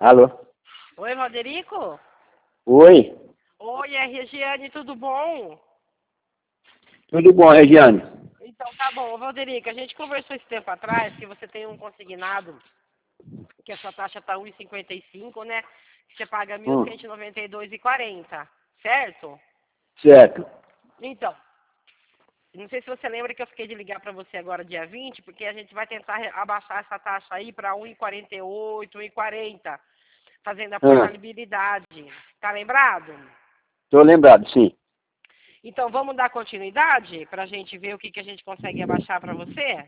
Alô? Oi, Valderico? Oi? Oi, é Regiane, tudo bom? Tudo bom, Regiane? Então tá bom, Valderico, a gente conversou esse tempo atrás que você tem um consignado, que a sua taxa tá 1,55, né? Que você paga R$ 1.192,40, certo? Certo. Então, não sei se você lembra que eu fiquei de ligar para você agora dia 20, porque a gente vai tentar abaixar essa taxa aí para 1,48, 1,40, fazendo a Ah, portabilidade. Tá lembrado? tô lembrado, sim. Então, vamos dar continuidade para a gente ver o que a gente consegue abaixar para você?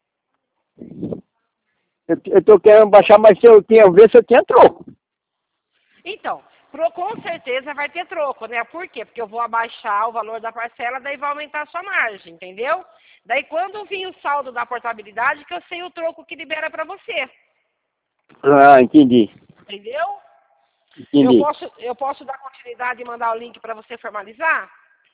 Eu tô querendo baixar, mas se eu tinha, ver se eu tinha troco. Então, com certeza vai ter troco, né? Por quê? Porque eu vou abaixar o valor da parcela, daí vai aumentar a sua margem, entendeu? Daí quando vir o saldo da portabilidade, que eu sei o troco que libera para você, Ah, entendi. entendeu? Entendi. Eu posso dar continuidade e mandar o link para você formalizar?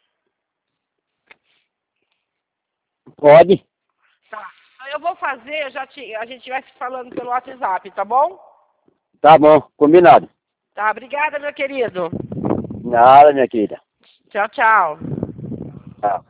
Pode? Tá. Então eu vou fazer, a gente vai se falando pelo WhatsApp, tá bom? Tá bom, combinado. Tá, obrigada, meu querido. Nada, minha querida. Tchau, tchau. Tá.